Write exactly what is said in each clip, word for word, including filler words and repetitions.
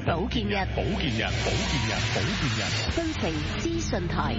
保健日， 保健日，保健日，保健日， 新城資訊台。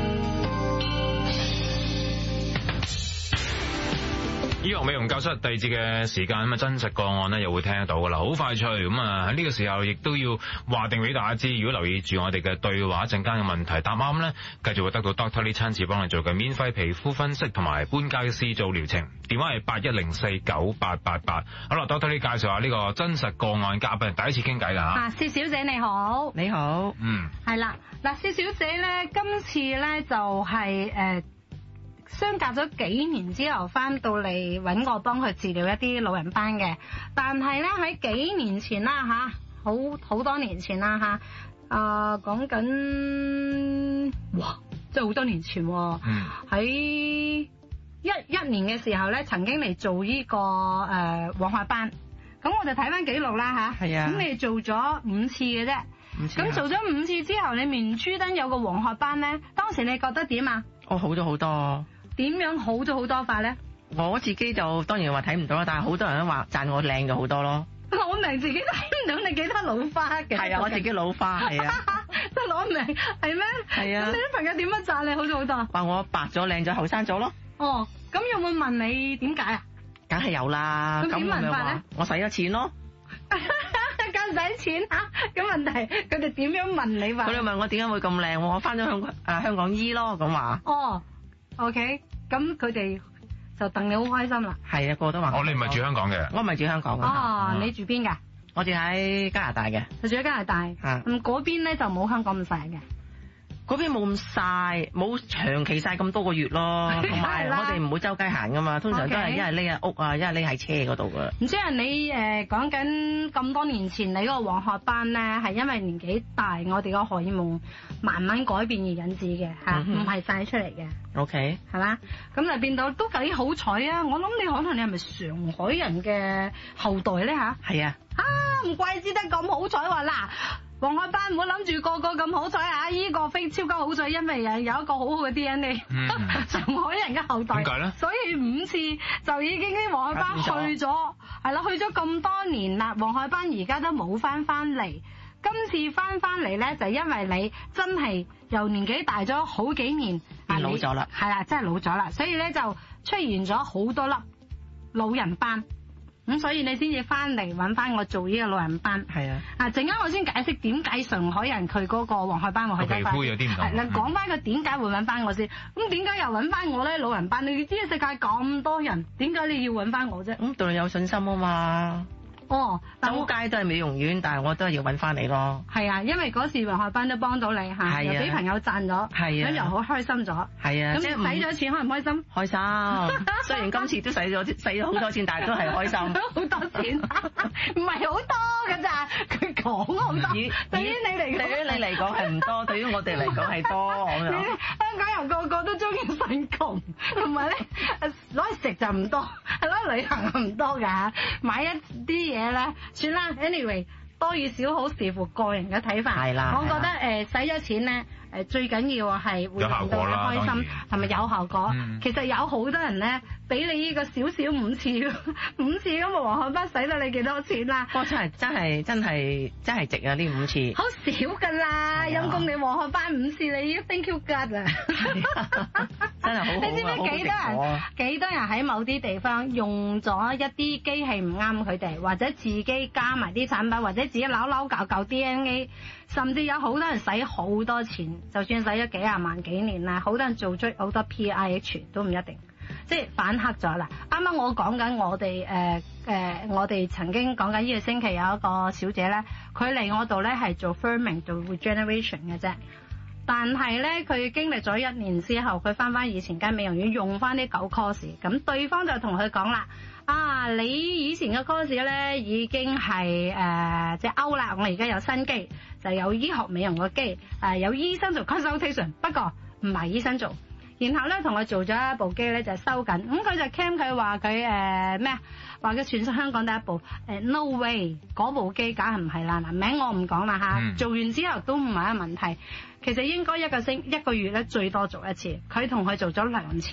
醫學美容教室第二節嘅時間咁啊，真實個案呢又會聽得到噶啦，好快脆咁啊！喺呢個時候亦都要話定俾大家知，如果留意住我哋嘅對話，陣間嘅問題答啱呢，繼續會得到 Doctor Lee 親自幫你做嘅免費皮膚分析同埋搬家私做療程。電話係八一零四九八八八。好啦 ，Doctor Lee 介紹下呢個真實個案嘉賓，第一次傾偈噶吓。 啊，薛小姐你好， 你好， 嗯， 係啦，嗱，薛小姐咧，今次咧就係、是、誒。呃相隔咗幾年之後翻到嚟揾我幫佢治療一啲老人斑嘅，但係咧喺幾年前啦吓，好好多年前啦吓，啊講緊哇，即係好多年前喎，喺、嗯、一一年嘅時候咧，曾經嚟做呢、這個誒黃褐斑，咁我就睇翻記錄啦吓，係啊，咁你做咗五次嘅啫，咁做咗五次之後，你面珠燈有個黃褐斑咧，當時你覺得點啊？ 我好咗好多。 點樣好咗好多法咧？ 我自己就當然話睇唔到啦，但係好多人都話讚我靚咗好多咯。 我明自己睇唔到，你幾多老花嘅？ 係啊，我自己老花係啊。 都攞命係咩？係啊。咁你啲朋友點樣讚你好咗好多？ 話我白咗、靚咗、後生咗咯。 哦，咁有冇問你點解啊？ 梗係有啦。 咁點問法咧？ 我使咗錢咯。 梗使錢啊！咁問題佢哋點樣問你話？ 佢哋問我點解會咁靚？我翻咗香港誒香港醫咯咁話。 哦。OK，咁佢哋就戥你好開心啦。 係啊，個個都話。 哦，你唔係住香港嘅？ 我唔係住香港嘅。 哦，你住邊㗎？ 我住喺加拿大嘅。 你住喺加拿大。啊。咁嗰邊咧就冇香港咁曬嘅。 嗰邊冇咁曬，冇長期曬咁多個月咯。同埋我哋唔會周街行噶嘛，通常都係一係匿喺屋啊，一係匿喺車嗰度噶。 唔知啊，你誒講緊咁多年前你嗰個黃褐斑咧，係因為年紀大，我哋個荷爾蒙慢慢改變而引致嘅嚇，唔係曬出嚟嘅。 OK， 係嘛？咁就變到都幾好彩啊！我諗你可能你係咪上海人嘅後代咧嚇？係啊。啊，唔怪之得咁好彩話嗱。黃褐斑唔好諗住個個咁好彩啊！依、這個非超級好彩，因為有一個好好嘅 D N A，、嗯、上海人嘅後代。點解咧？所以五次就已經啲黃褐斑去咗，係啦，去咗咁多年啦，黃褐斑而家都冇翻翻嚟。今次翻翻嚟咧，就因為你真係由年紀大咗好幾年， 變老咗啦， 係啦，真係老咗啦，所以咧就出現咗好多粒老人斑。咁、嗯、所以你先至翻嚟揾翻我做呢個老人斑。係啊。啊，陣間我先解釋點解上海人佢嗰個黃褐斑會去得翻。皮膚有啲唔同。係啦，講翻個點解會揾翻我先。咁點解又揾翻我咧？老人斑，你知世界咁多人，點解你要揾翻我啫？咁對你有信心啊嘛。哦，周街都係美容院，但係我都係要揾翻你咯。 係啊，因為嗰時黃褐斑都幫到你嚇，又俾朋友讚咗，咁又好開心咗。係啊，咁你使咗錢開唔開心？ 開心，雖然今次都使咗使咗好多錢，但係都係開心。 好多錢，唔係好多㗎咋？佢講好多。對於你嚟講， 對於你嚟講係唔多，對於我哋嚟講係多咁樣。 香港人個個都中意瞓窮，同埋咧攞嚟食就唔多，係攞嚟旅行唔多㗎，買一啲嘢。嘢咧，算啦。anyway， 多與少好視乎個人嘅睇法。係啦，我覺得誒使咗錢咧，誒最緊要係會令到你開心，係咪有效果？嗯、其實有好多人咧，俾你呢個少少五次，五次咁啊黃褐斑使得你幾多錢啦？ 哇！真係真係真係真係值啊！呢五次好少㗎啦，陰公你黃褐斑五次，你已經 thank you God 啦。 真係好好啊！ 你知唔知幾多人幾多人喺某啲地方用咗一啲機器唔啱佢哋，或者自己加埋啲產品，或者自己扭扭搞搞 D N A， 甚至有好多人使好多錢，就算使咗幾廿萬幾年啦，好多人做出好多 P I H 都唔一定，即係反黑咗啦。啱啱我講緊我哋誒誒，我哋曾經講緊呢個星期有一個小姐咧，佢嚟我度咧係做 firming 做 regeneration 嘅啫。但係咧，佢經歷咗一年之後，佢翻翻以前間美容院用翻啲舊 course，咁對方就同佢講啦：啊，你以前嘅 course 咧已經係誒即係 out 啦，我而家有新機，就有醫學美容嘅機，誒、呃、有醫生做 consultation， 不過唔係醫生做。然後咧同佢做咗一部機咧就係收緊，咁佢就 cam 佢話佢誒咩啊？話佢全香港第一部誒、呃、no way 嗰部機梗係唔係啦，嗱名我唔講啦嚇，嗯、做完之後都唔係一個問題。其實應該一個星一個月咧最多做一次，佢同佢做咗兩次，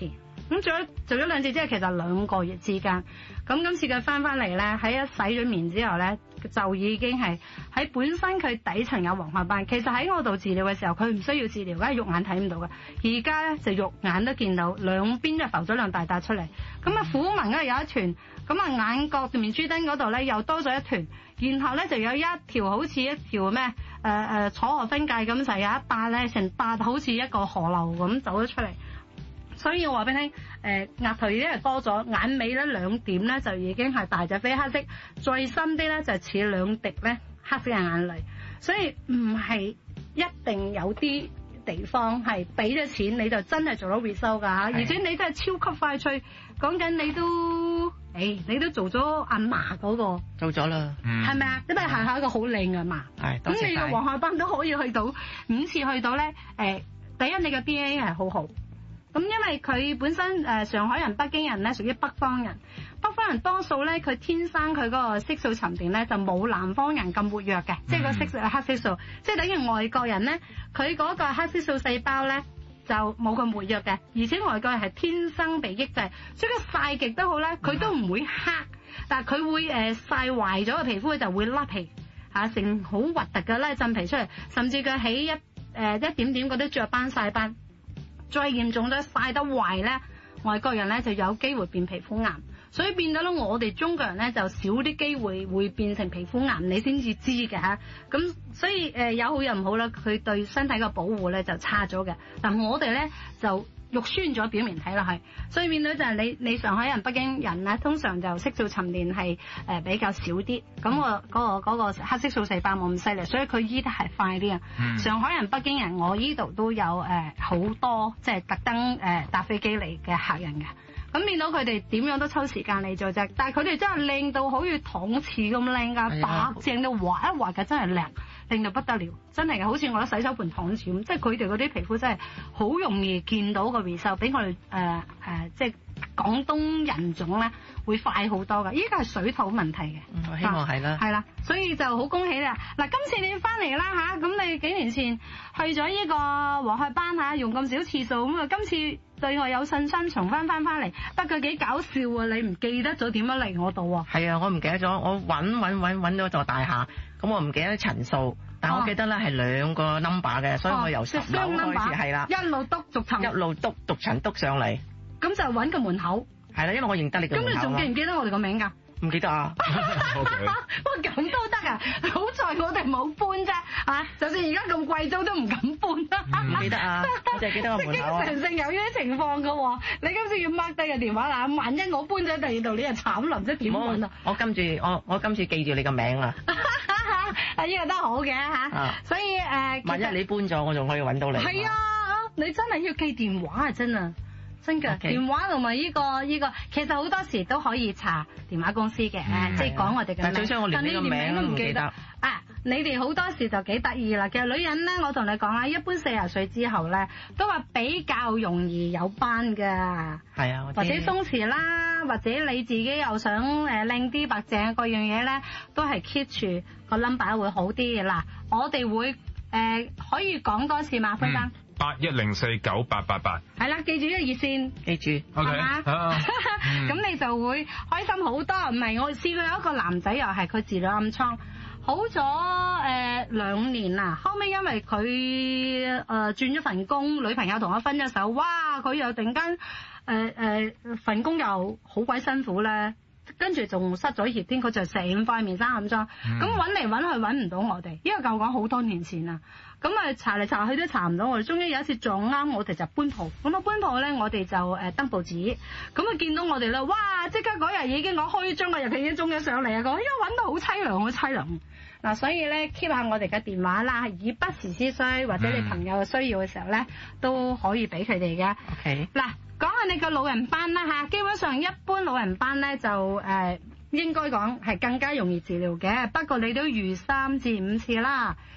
咁做咗做咗兩次之後，其實兩個月之間，咁今次佢翻翻嚟咧，喺一洗咗面之後咧，就已經係喺本身佢底層有黃褐斑。其實喺我度治療嘅時候，佢唔需要治療，梗係肉眼睇唔到嘅。而家咧就肉眼都見到兩邊就浮咗兩大笪出嚟。咁啊，虎紋嗰度有一團，咁啊眼角面珠燈嗰度咧又多咗一團，然後咧就有一條好似一條咩誒誒楚河分界咁，就有一笪咧成笪好似一個河流咁走咗出嚟。所以我話俾你聽，誒額頭已經係多咗，眼尾咧兩點咧就已經係大隻飛黑色，最深啲咧就似兩滴咧黑色嘅眼淚。所以唔係一定有啲地方係俾咗錢你就真係做到 result 㗎嚇，而且你真係超級快脆，講緊你都誒、哎、你都做咗阿嫲嗰個做咗啦， 係咪啊？因為係係一個好靚嘅嫲， 係咁你個黃褐斑都可以去到五次去到咧誒、呃，第一你嘅 D N A 係好好。咁因為佢本身誒、呃、上海人、北京人咧屬於北方人，北方人多數咧佢天生佢嗰個色素沉澱咧就冇南方人咁活躍嘅，即係個色素黑色素，即係等於外國人咧佢嗰個黑色素細胞咧就冇咁活躍嘅，而且外國人係天生被抑制，所以佢曬極都好咧，佢都唔會黑，但係佢會誒、呃、曬壞咗個皮膚，佢就會甩皮嚇、啊，成好核突嘅咧浸皮出嚟，甚至佢起一誒、呃、一點點嗰啲雀斑曬斑。再嚴重咗曬得壞咧，外國人咧就有機會變皮膚癌，所以變咗咧我哋中國人咧就少啲機會會變成皮膚癌，你先至知嘅嚇。咁所以誒、呃、有好有唔好啦，佢對身體嘅保護咧就差咗嘅。但我哋咧就肉酸咗表面睇落去，所以變到就係你你上海人、北京人咧，通常就色素沉澱係誒比較少啲，咁我嗰個嗰個黑色素細胞冇咁犀利，所以佢醫得係快啲啊。嗯、上海人、北京人，我依度都有誒好多即係特登誒搭飛機嚟嘅客人嘅，咁變到佢哋點樣都抽時間嚟做啫。但係佢哋真係靚到好似糖似咁靚㗎，白淨到滑一滑嘅，真係靚。令到不得了，真係嘅，好似我啲洗手盆糖似咁，即係佢哋嗰啲皮膚真係好容易見到個 result，比我哋誒誒即係廣東人種咧會快好多㗎。依個係水土問題嘅、 嗯，我希望係啦， 係啦，所以就好恭喜啦！嗱，今次你翻嚟啦嚇，咁你幾年前去咗呢個黃褐斑嚇，用咁少次數咁啊，今次對我有信心重翻翻翻嚟，不過幾搞笑啊！你唔記得咗點樣嚟我度喎？係啊，我唔記得咗，我揾揾揾揾咗座大廈。咁我唔記得層數，但我記得咧係兩個 number 嘅，所以我由十樓開始係啦， 一路篤逐層， 一路篤逐層篤上嚟。 咁就揾個門口。係啦，因為我認得你個門口。咁你仲記唔記得我哋個名㗎？ 唔記得啊。 哇，咁都得啊！好在我哋冇搬啫，啊！就算而家咁貴租都唔敢搬啦。 唔記得啊，我淨係記得個門口啊。 經常性有呢啲情況㗎喎，你今次要 mark 低個電話啦，萬一我搬咗第二度，你又慘啦，唔知點搬啊！ 我今次我我今次記住你個名啊！ 啊，呢個都好嘅嚇，所以誒， 萬一你搬咗，我仲可以揾到你。 係啊，你真係要記電話啊，真啊！真㗎，電話同埋呢個呢個，其實好多時都可以查電話公司嘅，即係講我哋嘅名。 但最衰我連呢個名都唔記得。 啊，你哋好多時就幾得意啦。其實女人咧，我同你講啦，一般四十歲之後咧，都話比較容易有斑㗎。 係啊， 或者鬆弛啦，或者你自己又想誒靚啲白淨嗰樣嘢咧，都係 keep 住個 number 會好啲嘅啦。我哋會誒、呃、可以講多次嘛，輝生。 八一零四九八八八， 係啦，記住呢個熱線， 記住， 係嘛？ 咁你就會開心好多。唔係，我試過有一個男仔又係佢治療暗瘡，好咗誒兩年啦。後尾因為佢誒、呃、轉咗份工，女朋友同我分咗手，哇！佢又突然間誒誒、呃呃、份工又好鬼辛苦咧，跟住仲失咗業添，佢就成塊面生暗瘡。咁揾嚟揾去揾唔到我哋，因為舊講好多年前啦。咁啊查嚟查去都查唔到我哋，終於有一次撞啱我哋就搬鋪，咁啊搬鋪咧我哋就誒登報紙，咁啊見到我哋咧，哇！即刻嗰日已經攞開張個日期已經中咗上嚟啊！講因為揾到好凄涼，好凄涼。嗱，所以咧 keep 下我哋嘅電話啦，以不時之需或者你朋友嘅需要嘅時候咧，都可以俾佢哋嘅。 OK。嗱， 講下你個老人斑啦嚇，基本上一般老人斑咧就誒、呃、應該講係更加容易治療嘅，不過你都預三至五次啦。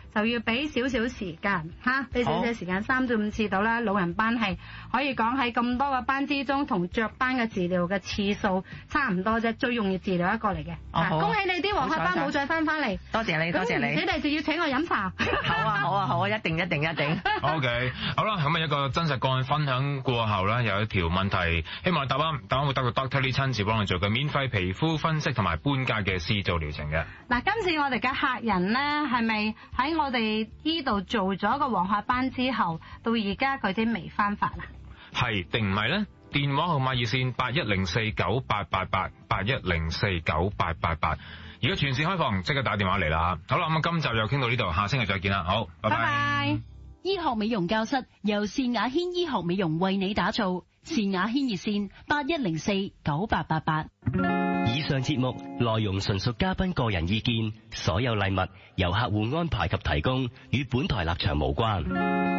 就要俾少少時間嚇，俾少少時間三至五次到啦。老人班係可以講喺咁多個班之中，同雀斑嘅治療嘅次數差唔多啫，最容易治療一個嚟嘅。 哦好， 恭喜你啲黃褐斑冇再翻翻嚟。 多謝你，多謝你。 你哋就要請我飲茶。 好啊，好啊，好啊，一定一定一定。 OK， 好啦，咁啊一個真實個案分享過後咧，有一條問題，希望答啱，答啱會得個 Doctor Lee 親自幫你做嘅免費皮膚分析同埋搬家嘅施做療程嘅。 嗱，今次我哋嘅客人咧，係咪喺我哋呢度做咗個黃褐斑之後，到而家佢啲未翻發啊？ 係定唔係咧？電話號碼熱線八一零四九八八八八一零四九八八八，而家全線開放，即刻打電話嚟啦吓。好啦，咁啊今集又傾到呢度，下星期再見啦。好，拜拜。 拜拜。 醫學美容教室由單雅軒醫學美容為你打造，單雅軒熱線八一零四九八八八。 以上節目內容純屬嘉賓個人意見，所有禮物由客戶安排及提供，與本台立場無關。